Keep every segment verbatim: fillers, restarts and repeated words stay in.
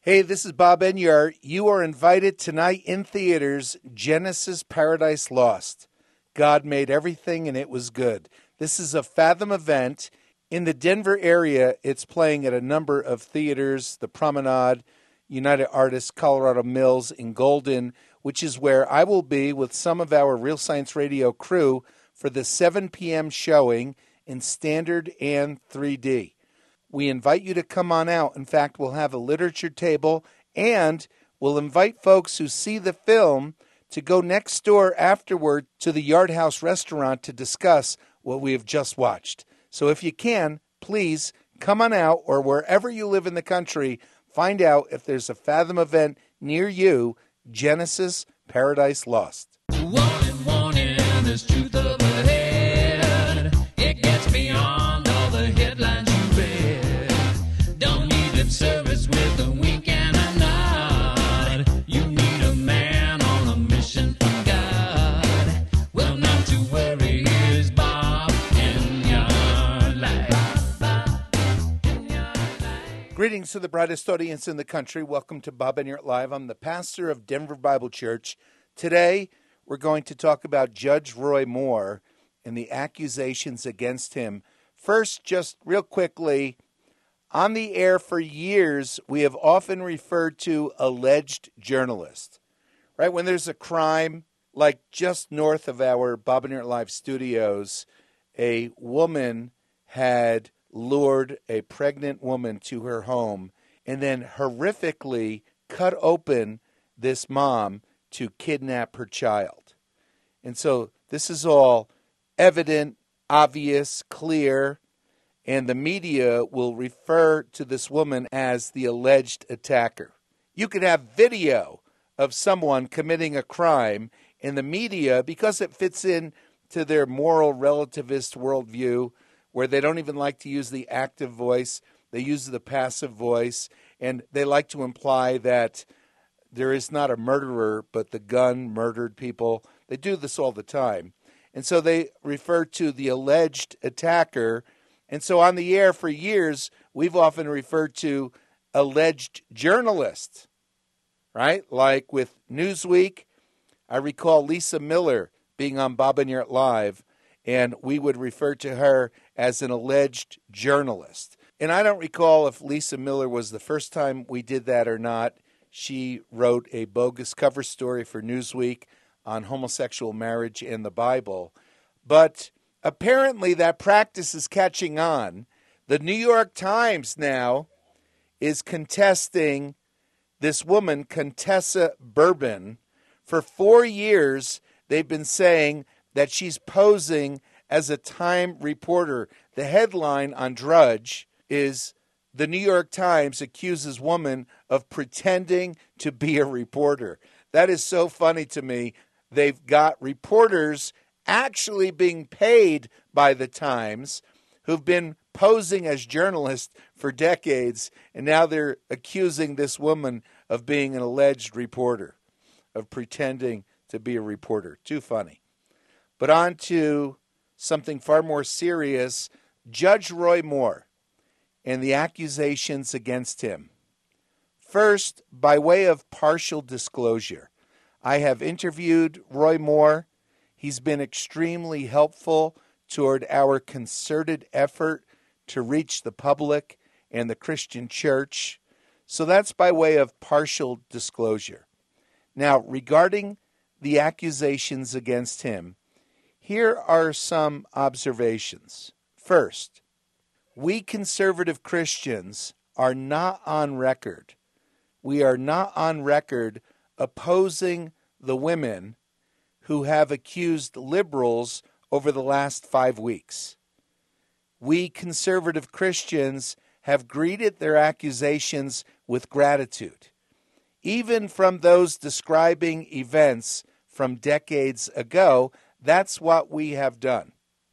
Hey, this is Bob Enyart. You are invited tonight in theaters, Genesis Paradise Lost. God made everything and it was good. This is a Fathom event. In the Denver area, it's playing at a number of theaters, the Promenade, United Artists, Colorado Mills, in Golden, which is where I will be with some of our Real Science Radio crew for the seven p.m. showing in standard and three D. We invite you to come on out. In fact, we'll have a literature table, and we'll invite folks who see the film to go next door afterward to the Yard House restaurant to discuss what we have just watched. So if you can, please come on out, or wherever you live in the country, find out if there's a Fathom event near you, Genesis Paradise Lost. Warning, warning, there's truth up ahead. It gets beyond all the headlines you read. Don't need lip service with a wink and a nod. You need a man on a mission from God. Well, not to worry, here's Bob Enyart Live. Greetings to the brightest audience in the country. Welcome to Bob Enyart Live. I'm the pastor of Denver Bible Church. Today, we're going to talk about Judge Roy Moore and the accusations against him. First, just real quickly, on the air for years, we have often referred to alleged journalist, right? When there's a crime, like just north of our Bob Enyart Live studios, a woman had lured a pregnant woman to her home and then horrifically cut open this mom to kidnap her child. And so this is all evident, obvious, clear, and the media will refer to this woman as the alleged attacker. You could have video of someone committing a crime, and the media, because it fits in to their moral relativist worldview, where they don't even like to use the active voice, they use the passive voice, and they like to imply that there is not a murderer, but the gun murdered people. They do this all the time. And so they refer to the alleged attacker. And so on the air for years, we've often referred to alleged journalists, right? Like with Newsweek, I recall Lisa Miller being on Bob Enyart Live, and we would refer to her as an alleged journalist. And I don't recall if Lisa Miller was the first time we did that or not. She wrote a bogus cover story for Newsweek on homosexual marriage and the Bible. But apparently that practice is catching on. The New York Times now is contesting this woman, Contessa Bourbon. For four years, they've been saying that she's posing as a Time reporter. The headline on Drudge is, "The New York Times accuses woman of pretending to be a reporter." That is so funny to me. They've got reporters actually being paid by the Times who've been posing as journalists for decades, and now they're accusing this woman of being an alleged reporter, of pretending to be a reporter. Too funny. But on to something far more serious, Judge Roy Moore and the accusations against him. First, by way of partial disclosure, I have interviewed Roy Moore. He's been extremely helpful toward our concerted effort to reach the public and the Christian church. So that's by way of partial disclosure. Now, regarding the accusations against him, here are some observations. First, we conservative Christians are not on record. We are not on record opposing the women who have accused liberals over the last five weeks. We conservative Christians have greeted their accusations with gratitude, even from those describing events from decades ago. That's what we have done.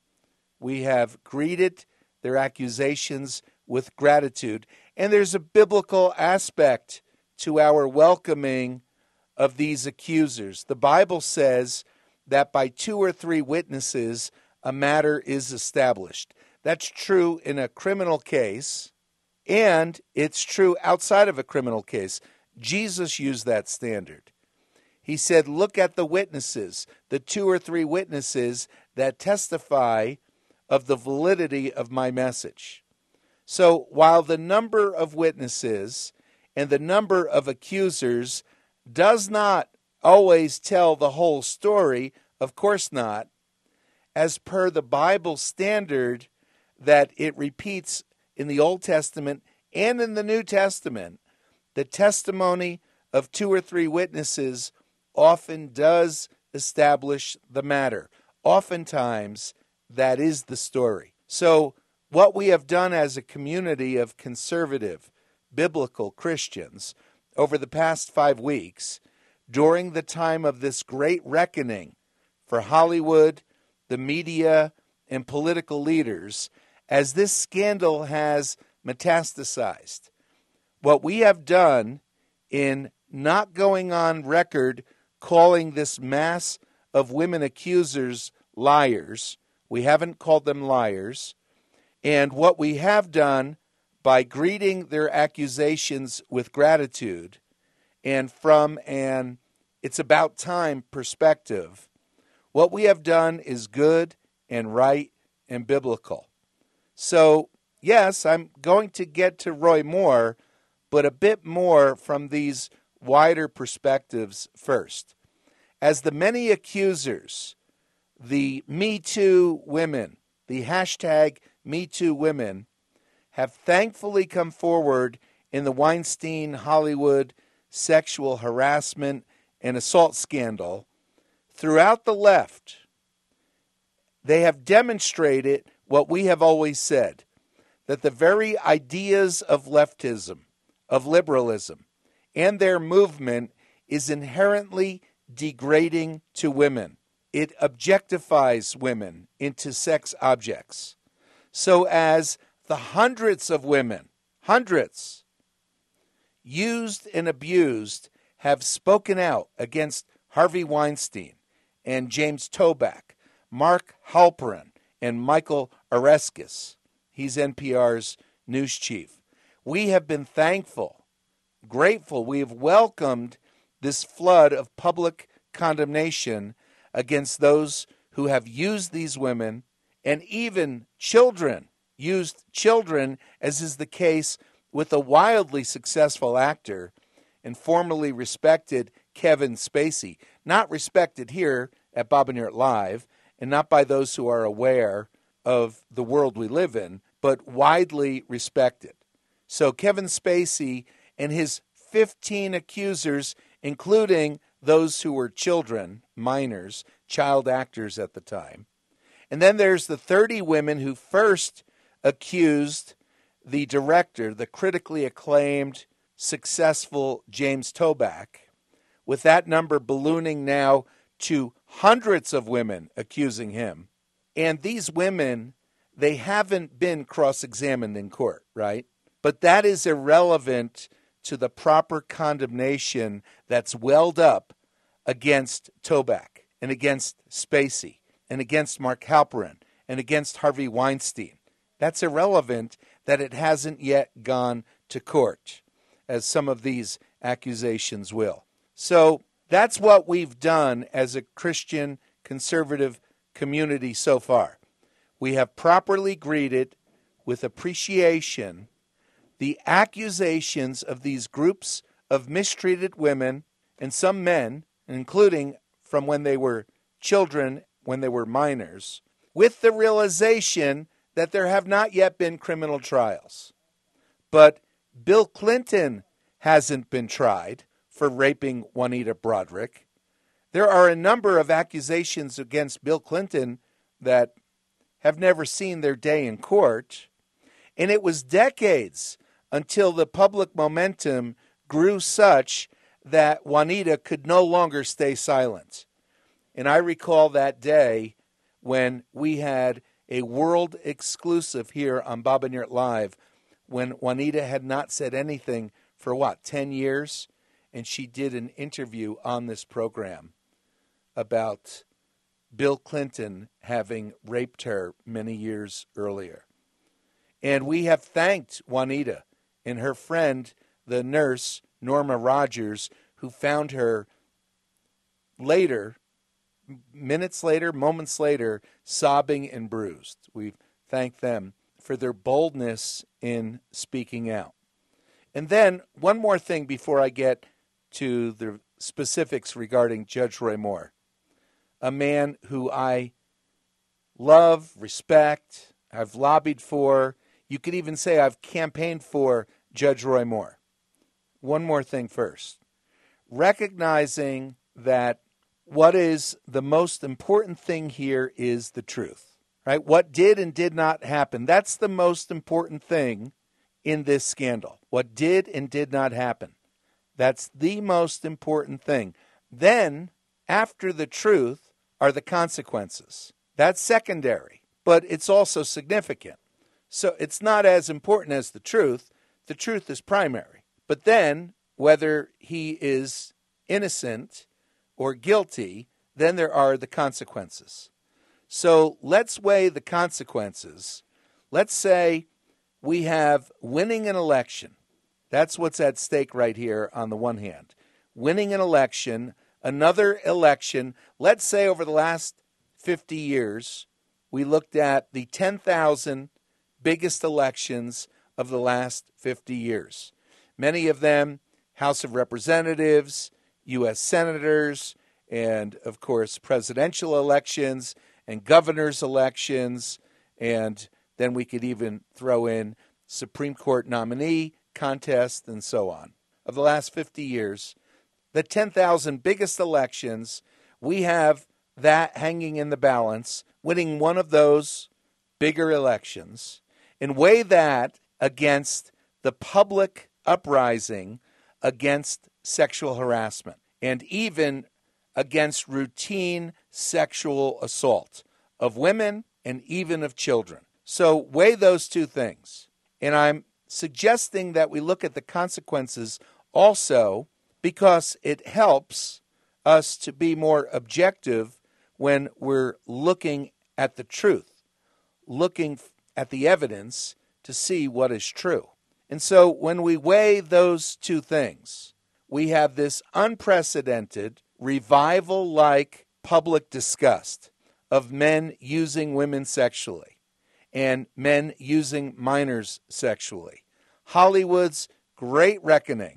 We have greeted their accusations with gratitude. And there's a biblical aspect to our welcoming of these accusers. The Bible says that by two or three witnesses, a matter is established. That's true in a criminal case, And it's true outside of a criminal case. Jesus used that standard. He said, look at the witnesses, the two or three witnesses that testify of the validity of my message. So while the number of witnesses and the number of accusers does not always tell the whole story, of course not, as per the Bible standard that it repeats in the Old Testament and in the New Testament, the testimony of two or three witnesses often does establish the matter. Oftentimes, that is the story. So, what we have done as a community of conservative, biblical Christians over the past five weeks, during the time of this great reckoning for Hollywood, the media, and political leaders, as this scandal has metastasized, what we have done in not going on record calling this mass of women accusers liars, we haven't called them liars, and what we have done by greeting their accusations with gratitude and from an it's about time perspective, what we have done is good and right and biblical. So, yes, I'm going to get to Roy Moore, but a bit more from these wider perspectives first. As the many accusers, the Me Too women, the hashtag Me Too women, have thankfully come forward in the Weinstein Hollywood sexual harassment and assault scandal, throughout the left, they have demonstrated what we have always said, that the very ideas of leftism, of liberalism, and their movement is inherently degrading to women. It objectifies women into sex objects. So as the hundreds of women, hundreds, used and abused, have spoken out against Harvey Weinstein and James Toback, Mark Halperin, and Michael Oreskes. He's N P R's news chief. We have been thankful, grateful. We have welcomed this flood of public condemnation against those who have used these women and even children, used children, as is the case with a wildly successful actor and formerly respected Kevin Spacey. Not respected here at Bob and Yurt Live, and not by those who are aware of the world we live in, but widely respected. So Kevin Spacey and his fifteen accusers, including those who were children, minors, child actors at the time. And then there's the thirty women who first accused the director, the critically acclaimed, successful James Toback, with that number ballooning now to hundreds of women accusing him. And these women, they haven't been cross-examined in court, right? But that is irrelevant to the proper condemnation that's welled up against Toback and against Spacey and against Mark Halperin and against Harvey Weinstein. That's irrelevant that it hasn't yet gone to court, as some of these accusations will. So that's what we've done as a Christian conservative community so far. We have properly greeted with appreciation the accusations of these groups of mistreated women and some men, including from when they were children, when they were minors, with the realization that there have not yet been criminal trials. But Bill Clinton hasn't been tried for raping Juanita Broaddrick. There are a number of accusations against Bill Clinton that have never seen their day in court. And it was decades until the public momentum grew such that Juanita could no longer stay silent. And I recall that day when we had a world exclusive here on Bob and Yurt Live, when Juanita had not said anything for, what, ten years? And she did an interview on this program about Bill Clinton having raped her many years earlier. And we have thanked Juanita and her friend, the nurse, Norma Rogers, who found her later, minutes later, moments later, sobbing and bruised. We thank them for their boldness in speaking out. And then one more thing before I get to the specifics regarding Judge Roy Moore, a man who I love, respect, I've lobbied for. You could even say I've campaigned for Judge Roy Moore. One more thing first. Recognizing that what is the most important thing here is the truth, right? What did and did not happen. That's the most important thing in this scandal. What did and did not happen. That's the most important thing. Then, after the truth, are the consequences. That's secondary, but it's also significant. So it's not as important as the truth. The truth is primary. But then, whether he is innocent or guilty, then there are the consequences. So let's weigh the consequences. Let's say we have winning an election. That's what's at stake right here on the one hand. Winning an election, another election. Let's say over the last fifty years, we looked at the ten thousand biggest elections of the last fifty years. Many of them House of Representatives, U S senators, and, of course, presidential elections and governor's elections, and then we could even throw in Supreme Court nominee contest and so on. Of the last fifty years, the ten thousand biggest elections, we have that hanging in the balance, winning one of those bigger elections, and weigh that against the public uprising against sexual harassment and even against routine sexual assault of women and even of children. So weigh those two things. And I'm suggesting that we look at the consequences also because it helps us to be more objective when we're looking at the truth, looking at the evidence to see what is true. And so when we weigh those two things, we have this unprecedented, revival-like public disgust of men using women sexually and men using minors sexually. Hollywood's Great Reckoning,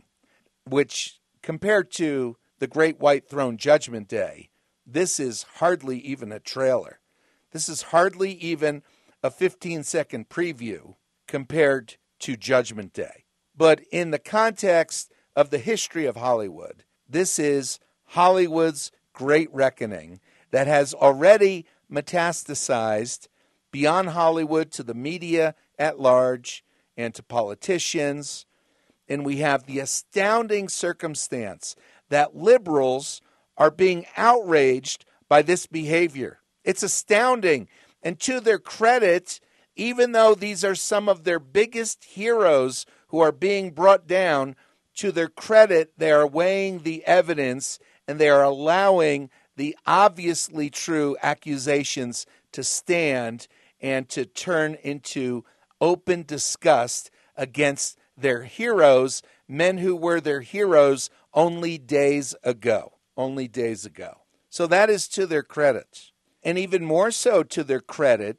which compared to the Great White Throne Judgment Day, this is hardly even a trailer. This is hardly even a fifteen-second preview compared to Judgment Day. But in the context of the history of Hollywood, this is Hollywood's Great Reckoning that has already metastasized beyond Hollywood to the media at large and to politicians. And we have the astounding circumstance that liberals are being outraged by this behavior. It's astounding. And to their credit, even though these are some of their biggest heroes who are being brought down, to their credit, they are weighing the evidence and they are allowing the obviously true accusations to stand and to turn into open disgust against their heroes, men who were their heroes only days ago, only days ago. So that is to their credit. And even more so to their credit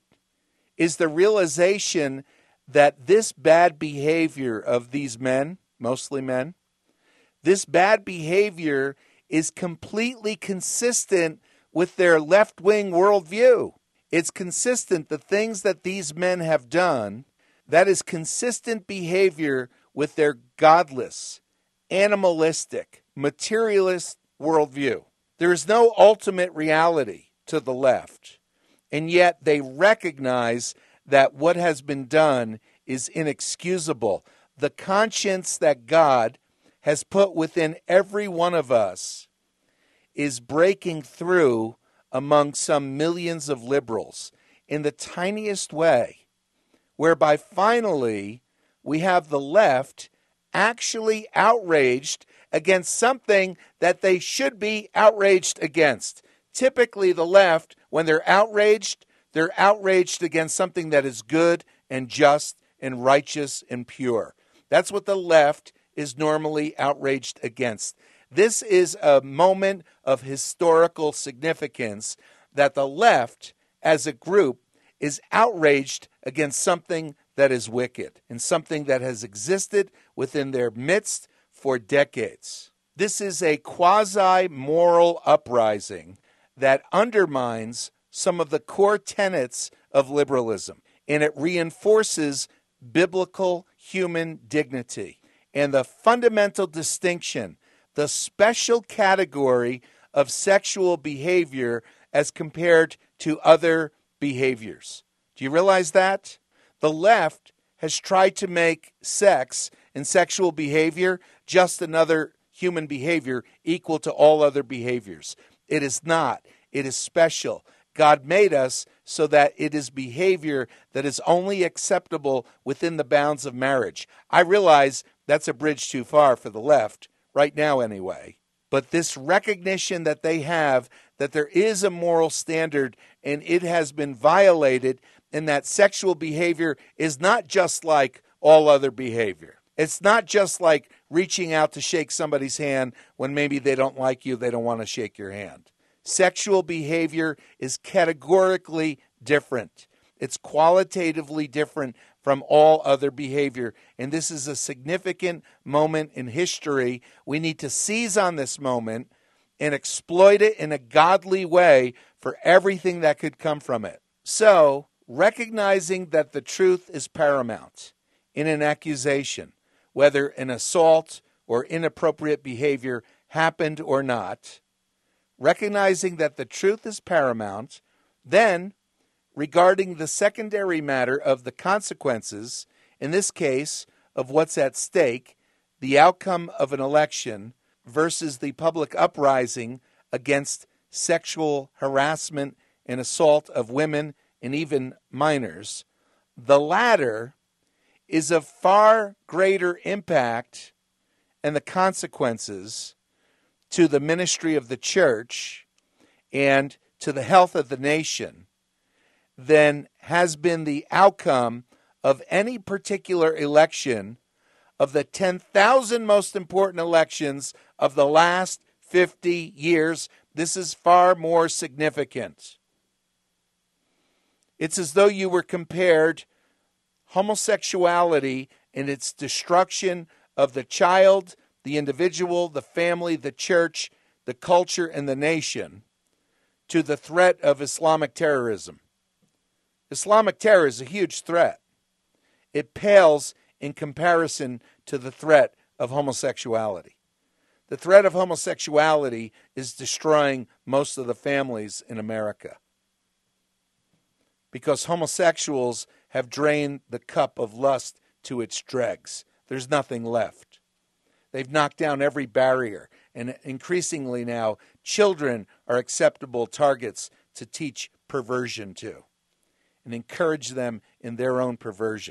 is the realization that this bad behavior of these men, mostly men, this bad behavior is completely consistent with their left-wing worldview. It's consistent, the things that these men have done, that is consistent behavior with their godless, animalistic, materialist worldview. There is no ultimate reality to the left, and yet they recognize that what has been done is inexcusable. The conscience that God has put within every one of us is breaking through among some millions of liberals in the tiniest way, whereby finally we have the left actually outraged against something that they should be outraged against. Typically the left, when they're outraged, they're outraged against something that is good and just and righteous and pure. That's what the left is normally outraged against. This is a moment of historical significance that the left, as a group, is outraged against something that is wicked and something that has existed within their midst for decades. This is a quasi-moral uprising that undermines some of the core tenets of liberalism, and it reinforces biblical human dignity and the fundamental distinction, the special category of sexual behavior as compared to other behaviors. Do you realize that? The left has tried to make sex and sexual behavior just another human behavior equal to all other behaviors. It is not. It is special. God made us so that it is behavior that is only acceptable within the bounds of marriage. I realize that's a bridge too far for the left, right now anyway. But this recognition that they have that there is a moral standard and it has been violated, and that sexual behavior is not just like all other behavior. It's not just like reaching out to shake somebody's hand when maybe they don't like you, they don't want to shake your hand. Sexual behavior is categorically different. It's qualitatively different from all other behavior. And this is a significant moment in history. We need to seize on this moment and exploit it in a godly way for everything that could come from it. So, recognizing that the truth is paramount in an accusation, whether an assault or inappropriate behavior happened or not, recognizing that the truth is paramount, then regarding the secondary matter of the consequences, in this case, of what's at stake, the outcome of an election versus the public uprising against sexual harassment and assault of women and even minors, the latter is of far greater impact and the consequences to the ministry of the church and to the health of the nation than has been the outcome of any particular election of the ten thousand most important elections of the last fifty years. This is far more significant. It's as though you were compared homosexuality and its destruction of the child, the individual, the family, the church, the culture, and the nation to the threat of Islamic terrorism. Islamic terror is a huge threat. It pales in comparison to the threat of homosexuality. The threat of homosexuality is destroying most of the families in America because homosexuals have drained the cup of lust to its dregs. There's nothing left. They've knocked down every barrier, and increasingly now, children are acceptable targets to teach perversion to and encourage them in their own perversion.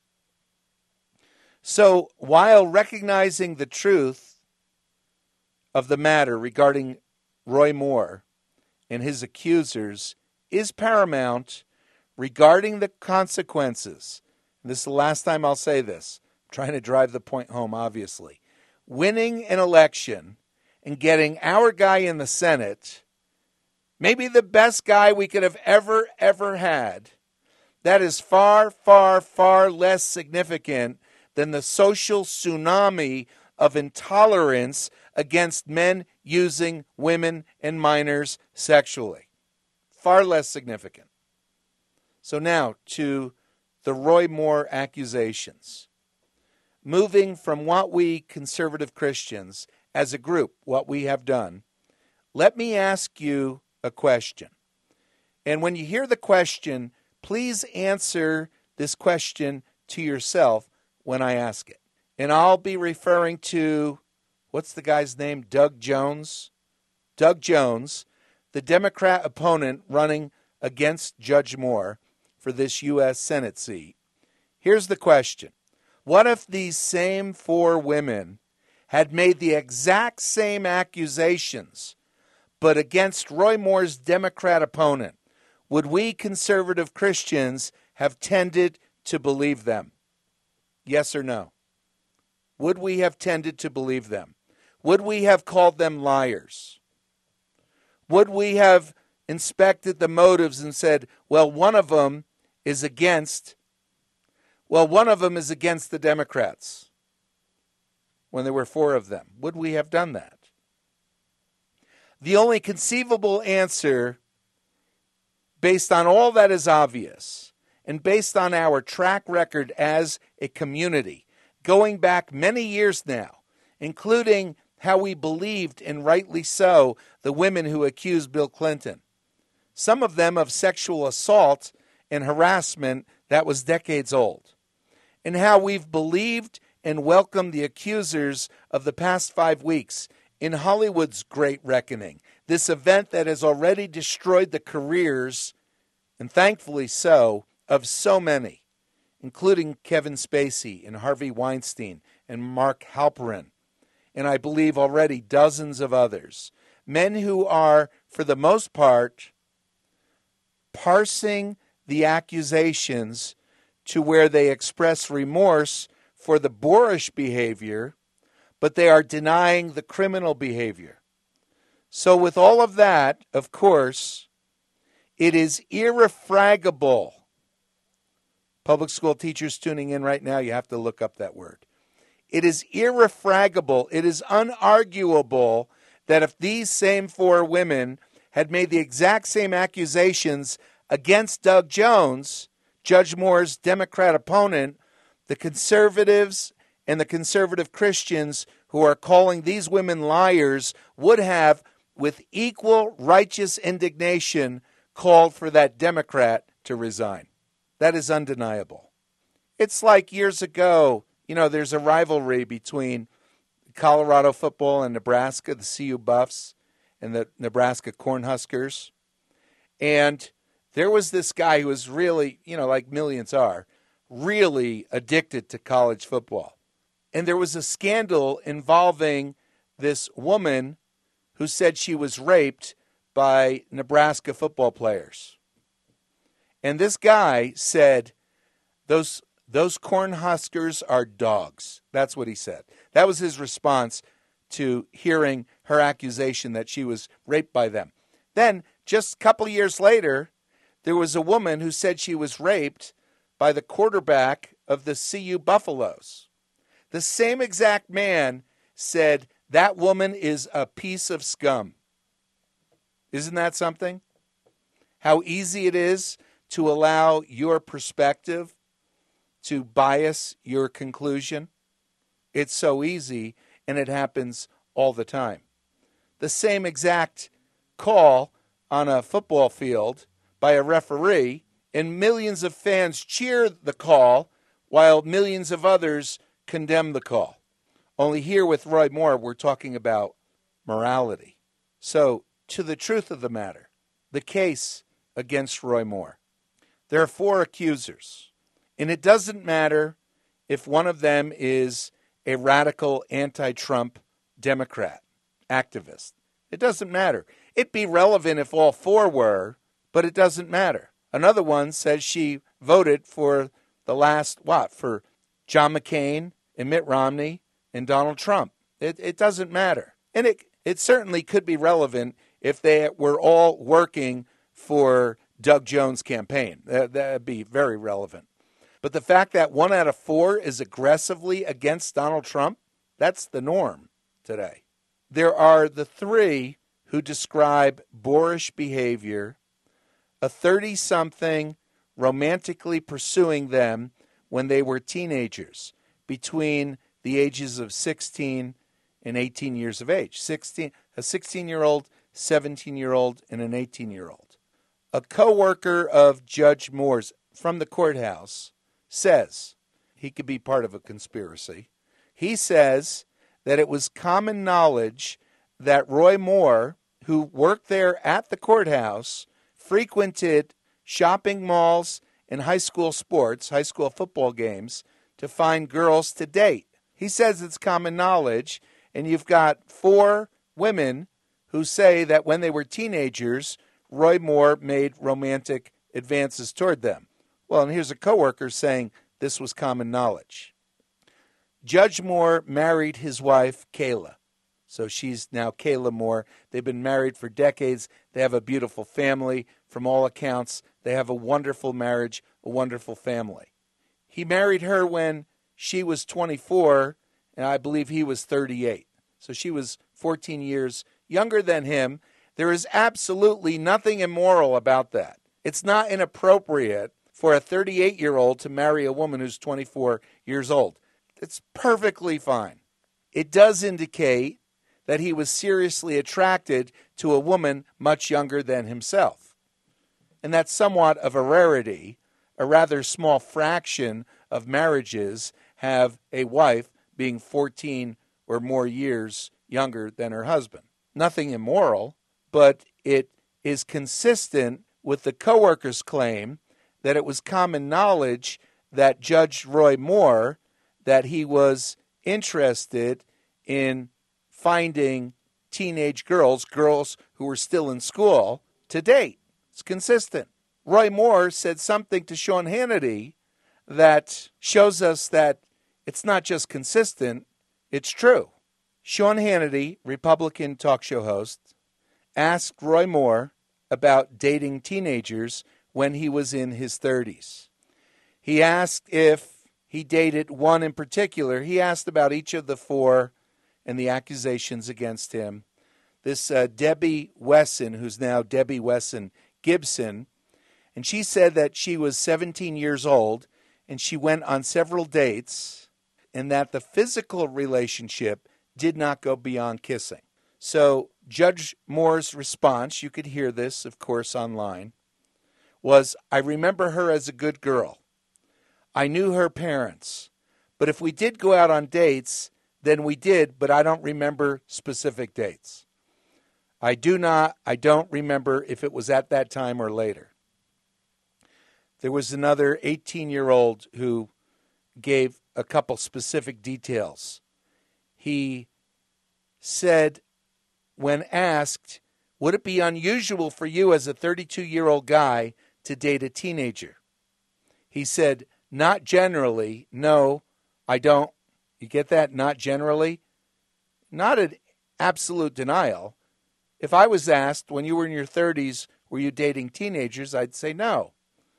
So, while recognizing the truth of the matter regarding Roy Moore and his accusers is paramount, regarding the consequences, and this is the last time I'll say this, I'm trying to drive the point home, obviously. Winning an election and getting our guy in the Senate, maybe the best guy we could have ever, ever had, that is far, far, far less significant than the social tsunami of intolerance against men using women and minors sexually. Far less significant. So now to the Roy Moore accusations. Moving from what we conservative Christians, as a group, what we have done, let me ask you a question. And when you hear the question, please answer this question to yourself when I ask it. And I'll be referring to, what's the guy's name? Doug Jones? Doug Jones, the Democrat opponent running against Judge Moore for this U S Senate seat. Here's the question. What if these same four women had made the exact same accusations, but against Roy Moore's Democrat opponent? Would we conservative Christians have tended to believe them? Yes or no? would we have tended to believe them? Would we have called them liars? Would we have inspected the motives and said, well, one of them is against, well, one of them is against the Democrats when there were four of them? Would we have done that? The only conceivable answer, based on all that is obvious, and based on our track record as a community, going back many years now, including how we believed, and rightly so, the women who accused Bill Clinton, some of them of sexual assault and harassment that was decades old, and how we've believed and welcomed the accusers of the past five weeks in Hollywood's Great Reckoning, this event that has already destroyed the careers, and thankfully so, of so many, including Kevin Spacey and Harvey Weinstein and Mark Halperin, and I believe already dozens of others. Men who are, for the most part, parsing the accusations to where they express remorse for the boorish behavior, but they are denying the criminal behavior. So with all of that, of course, it is irrefragable. Public school teachers tuning in right now, you have to look up that word. It is irrefragable, it is unarguable that if these same four women had made the exact same accusations against Doug Jones, Judge Moore's Democrat opponent, the conservatives and the conservative Christians who are calling these women liars would have, with equal righteous indignation, called for that Democrat to resign. That is undeniable. It's like years ago, you know, there's a rivalry between Colorado football and Nebraska, the C U Buffs and the Nebraska Cornhuskers. And there was this guy who was really, you know, like millions are, really addicted to college football. And there was a scandal involving this woman who said she was raped by Nebraska football players. And this guy said, those those Cornhuskers are dogs. That's what he said. That was his response to hearing her accusation that she was raped by them. Then, just a couple of years later, there was a woman who said she was raped by the quarterback of the C U Buffaloes. The same exact man said that woman is a piece of scum. Isn't that something? How easy it is to allow your perspective to bias your conclusion. It's so easy, and it happens all the time. The same exact call on a football field by a referee, and millions of fans cheer the call while millions of others condemn the call. Only here with Roy Moore, we're talking about morality. So, to the truth of the matter, the case against Roy Moore. There are four accusers, and it doesn't matter if one of them is a radical anti-Trump Democrat activist. It doesn't matter. It'd be relevant if all four were, but it doesn't matter. Another one says she voted for the last, what, for John McCain and Mitt Romney and Donald Trump. It, it doesn't matter. And it, it certainly could be relevant if they were all working for Doug Jones' campaign. That would be very relevant. But the fact that one out of four is aggressively against Donald Trump, that's the norm today. There are the three who describe boorish behavior, a thirty-something romantically pursuing them when they were teenagers, between the ages of sixteen and eighteen years of age. sixteen, a sixteen-year-old, seventeen-year-old, and an eighteen-year-old. A co-worker of Judge Moore's from the courthouse says, he could be part of a conspiracy, he says that it was common knowledge that Roy Moore, who worked there at the courthouse, frequented shopping malls and high school sports, high school football games, to find girls to date. He says it's common knowledge, and you've got four women who say that when they were teenagers, Roy Moore made romantic advances toward them. Well, and here's a coworker saying this was common knowledge. Judge Moore married his wife, Kayla. So she's now Kayla Moore. They've been married for decades. They have a beautiful family. From all accounts, they have a wonderful marriage, a wonderful family. He married her when she was twenty-four, and I believe he was thirty-eight. So she was fourteen years younger than him. There is absolutely nothing immoral about that. It's not inappropriate for a thirty-eight-year-old to marry a woman who's twenty-four years old. It's perfectly fine. It does indicate that he was seriously attracted to a woman much younger than himself. And that's somewhat of a rarity. A rather small fraction of marriages have a wife being fourteen or more years younger than her husband. Nothing immoral, but it is consistent with the co-worker's claim that it was common knowledge that Judge Roy Moore, that he was interested in finding teenage girls, girls who were still in school, to date. It's consistent. Roy Moore said something to Sean Hannity that shows us that it's not just consistent, it's true. Sean Hannity, Republican talk show host, asked Roy Moore about dating teenagers when he was in his thirties. He asked if he dated one in particular. He asked about each of the four and the accusations against him. This uh, Debbie Wesson, who's now Debbie Wesson Gibson, and she said that she was seventeen years old and she went on several dates and that the physical relationship did not go beyond kissing. So Judge Moore's response, you could hear this, of course, online, was, I remember her as a good girl. I knew her parents. But if we did go out on dates, then we did, but I don't remember specific dates. I do not, I don't remember if it was at that time or later. There was another eighteen-year-old who gave a couple specific details. He said, when asked, would it be unusual for you as a thirty-two-year-old guy to date a teenager? He said, not generally. No, I don't. You get that? Not generally. Not an absolute denial. If I was asked when you were in your thirties, were you dating teenagers, I'd say no.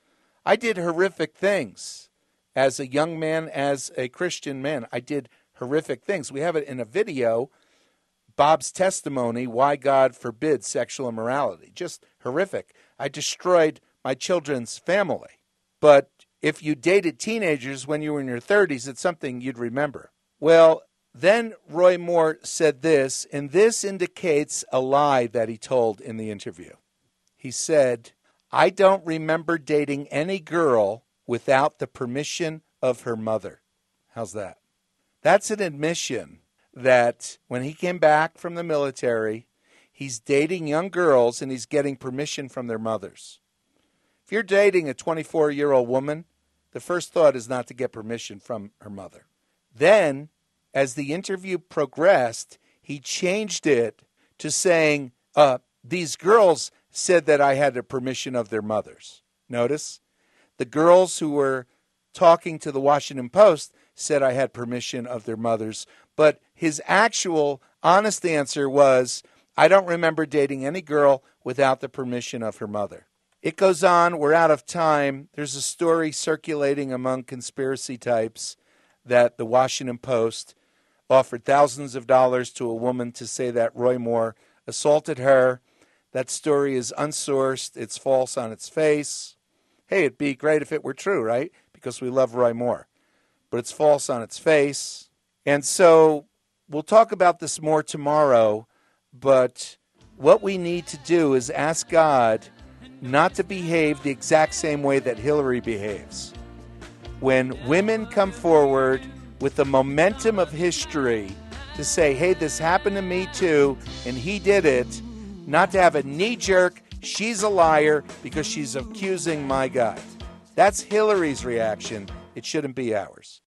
I did horrific things as a young man, as a Christian man. I did horrific things. We have it in a video, Bob's testimony, why God forbids sexual immorality. Just horrific. I destroyed my children's family. But if you dated teenagers when you were in your thirties, it's something you'd remember. Well, then Roy Moore said this, and this indicates a lie that he told in the interview. He said, I don't remember dating any girl without the permission of her mother. How's that? That's an admission that when he came back from the military, he's dating young girls and he's getting permission from their mothers. If you're dating a twenty-four-year-old woman, the first thought is not to get permission from her mother. Then, as the interview progressed, he changed it to saying, uh, these girls said that I had the permission of their mothers. Notice, the girls who were talking to the Washington Post said I had permission of their mothers. But his actual honest answer was, I don't remember dating any girl without the permission of her mother. It goes on. We're out of time. There's a story circulating among conspiracy types that the Washington Post offered thousands of dollars to a woman to say that Roy Moore assaulted her. That story is unsourced. It's false on its face. Hey, it'd be great if it were true, right? Because we love Roy Moore. But it's false on its face. And so we'll talk about this more tomorrow. But what we need to do is ask God not to behave the exact same way that Hillary behaves. When women come forward with the momentum of history to say, hey, this happened to me too, and he did it, not to have a knee-jerk, she's a liar because she's accusing my guy. That's Hillary's reaction. It shouldn't be ours.